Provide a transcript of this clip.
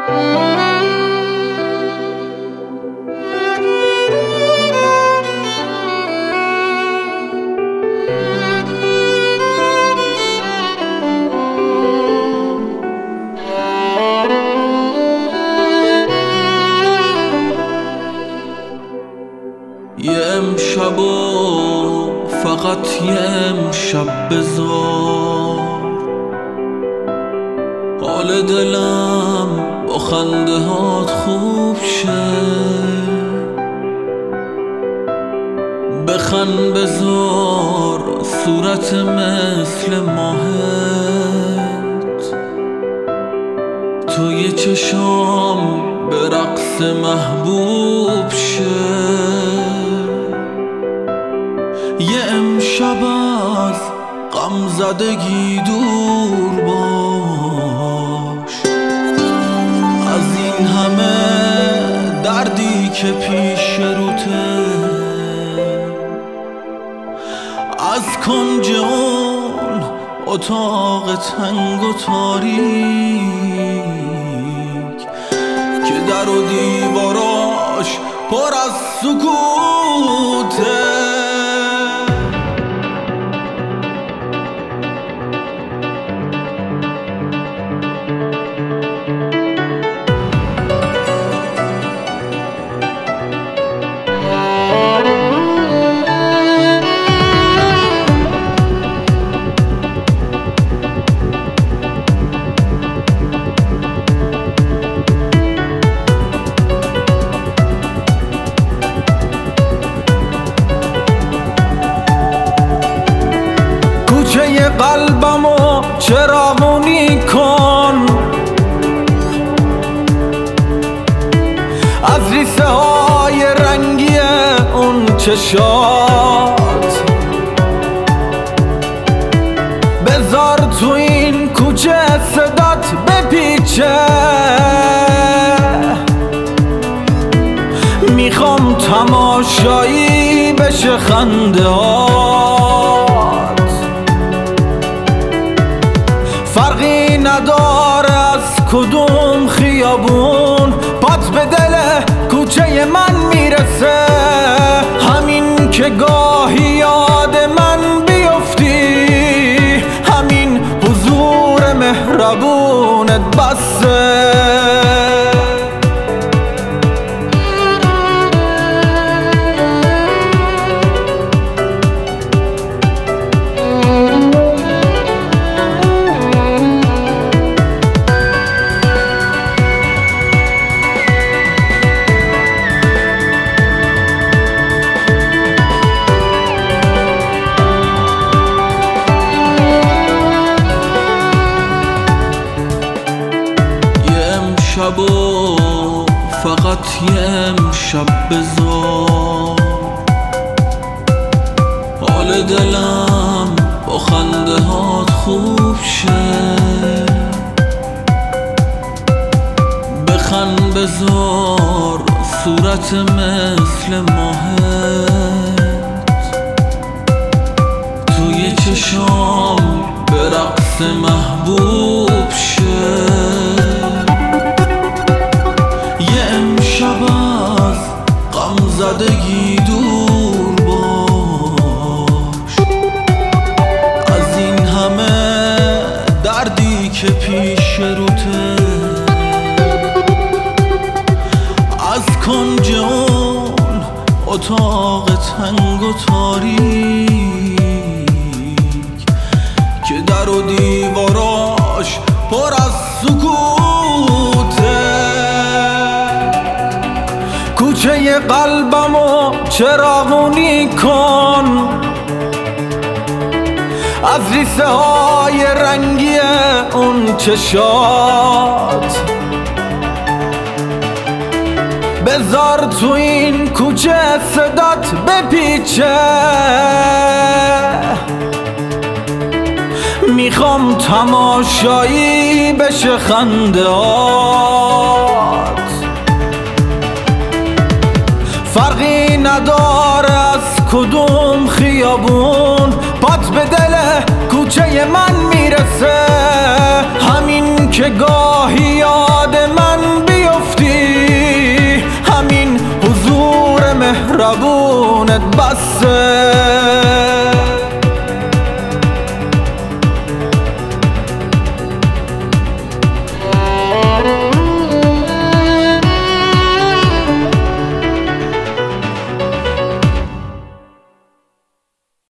یه امشب و فقط یه امشب بذار حال دلم با خنده هات خوب شه، بخند بذار صورت مثل ماهت توی چشام به رقص محبوب شه. یه امشب از غم زدگی دور باش، از این همه دردی که پیش روته، از کنج اون اتاق تنگ و تاریک که در و دیواراش پر از سکوته. کوچه قلبمو چراغونی کن، از ریسه های رنگی اون چشات بذار تو این کوچه صدات بپیچه. میخوام تماشایی بشه خنده هات، فرقی نداره از کدوم خیابون پات به دل کوچه من میرسه. همین که گاهی یاد من بیفتی، همین حضور مهربونت بسه. امشب و فقط یه امشب بذار حال دلم با خنده هات خوب شه، بخند بذار صورت مثل ماهت توی چشام به رقص محبوب شه. زدگی دور باش، از این همه دردی که پیش روته، از کنج اون اتاق تنگ و تاریک که در و دیواراش پر از سکوته. کوچه قلبمو چراغونی کن، از ریسه های رنگی اون چشات بذار تو این کوچه صدات بپیچه. میخوام تماشایی بشه خنده هات، فرقی نداره از کدوم خیابون پات به دل کوچه من میرسه. همین که گاهی یاد من بسه